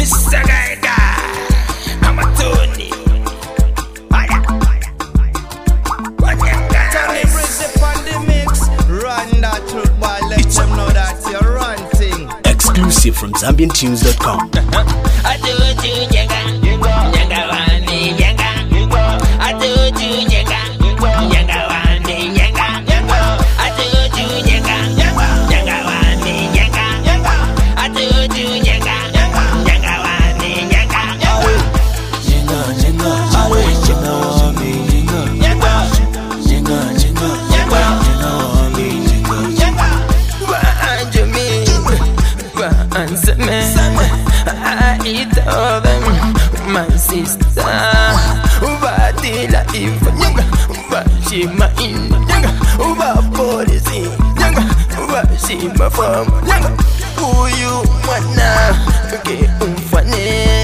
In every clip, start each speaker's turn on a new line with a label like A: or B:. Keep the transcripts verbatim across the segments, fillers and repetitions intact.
A: Mister Guy Guy, I'm a Tony.
B: Tony Bridge upon the mix. Run that truth, boy. Let it's them know that you're ranting.
C: Exclusive from Zambian Tunes dot com.
A: I do you, Jenga, Jenga, Wani, Jenga. I do you, Jenga, Jenga, Wani, Jenga. I do you, Jenga, Jenga, Wani, Jenga. I do you, Jenga, Jenga, Wani, Jenga.
D: Jenga, Jenga, always Jenga, Wani, Jenga. Jenga, Jenga, Jenga, Jenga, Wani, Jenga.
A: What do you mean? What answer me? I eat all them, my sister. Ubadila ifa nyanga, ubashima ina nyanga, ubapolisi nyanga, ubashima fama nyanga. Uyu mwana ke umfane,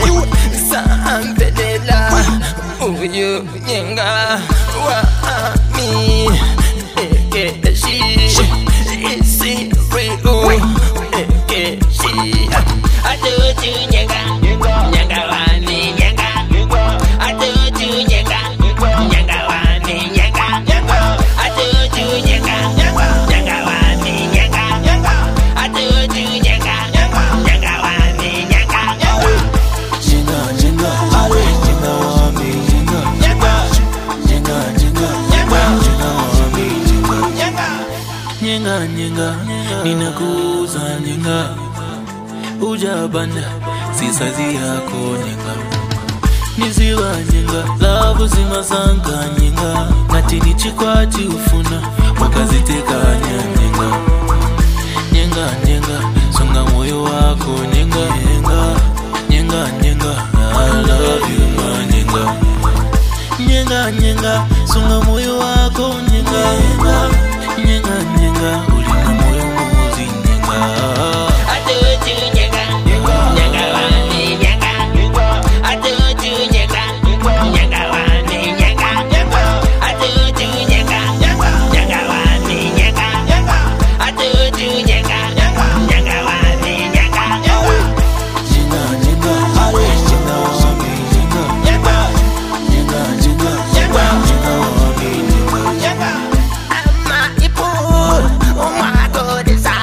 A: saambelela. Uyu nyanga wa mi eke shi isi riu eke shi. I do you nyanga, nyanga wani nyanga. I do you nyanga, nyanga wani nyanga. I do you nyanga, nyanga wani nyanga. I do you nyanga, nyanga wani nyanga.
D: Jenga, Jenga, always Jenga, Wani, Jenga. Jenga, Jenga, Jenga, Wani, Jenga. Nyenga, nyenga, ninakuuza nyenga. Ujabanda, sisazi yako nyenga. Niziwa nyenga, lavu zimasanka nyenga. Natini chikwati ufuna, wakaziteka nyenga. Nyenga, nyenga, songa moyo wako nyenga. Nyenga, nyenga, nyenga, I love you ma nyenga. Nyenga, nyenga, songa moyo wako nyenga. Nyenga, nyenga, ulina moyo muzi nyenga.
A: I do you nyanga, nyanga wani nyanga. I do you nyanga, nyanga wani nyanga. I do you nyanga, nyanga wani nyanga. I do you nyanga, nyanga wani nyanga.
D: Jenga, Jenga, always Jenga, Wani, Jenga. Jenga, Jenga, Jenga, Wani, Jenga.
A: Ama ipu, uma kodesa,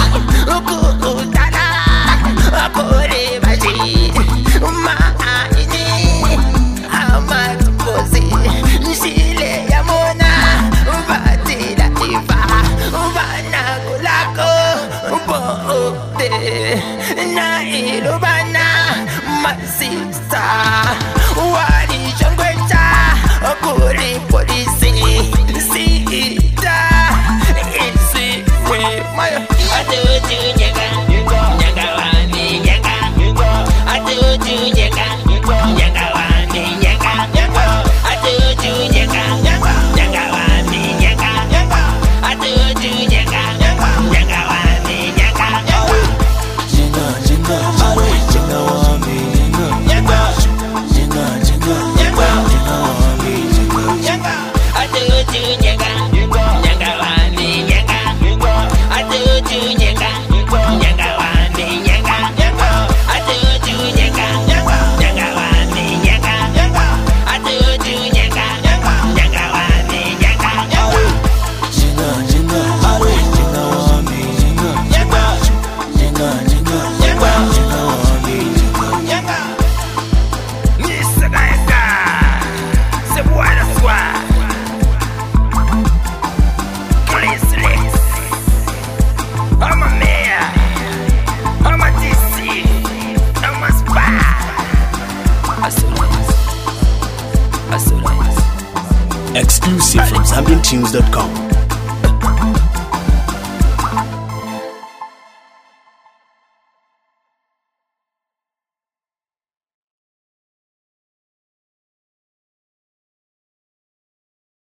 A: ukutana, akore baji, uma ini, ama tukosi, nshile ya mona, ubati la ifa, ubana kulako, ubote, na ilubana, masista, wali shangwecha, akuri polisi, siita, isi we mayo. I do you nyanga, nyanga wani nyanga. I do you nyanga, nyanga wani nyanga. I do you nyanga, nyanga wani nyanga. I do you nyanga, nyanga wani nyanga.
D: Jenga, Jenga, always Jenga, Wani, Jenga. Jenga, Jenga, Jenga, Wani, Jenga.
A: I do you nyanga, nyanga wani nyanga. I do you nyanga, nyanga wani nyanga. I do you nyanga, nyanga wani nyanga. I do you nyanga, nyanga wani nyanga.
D: Jenga, Jenga, always Jenga, Wani, Jenga. Jenga, Jenga, Jenga, Wani, Jenga.
A: Mister Guy Guy, c'est moi le soir. Chrisless, I'm a mayor, I'm a D C, I'm a spy. Assurance, assurance.
C: Exclusive from Zambian Tunes dot com.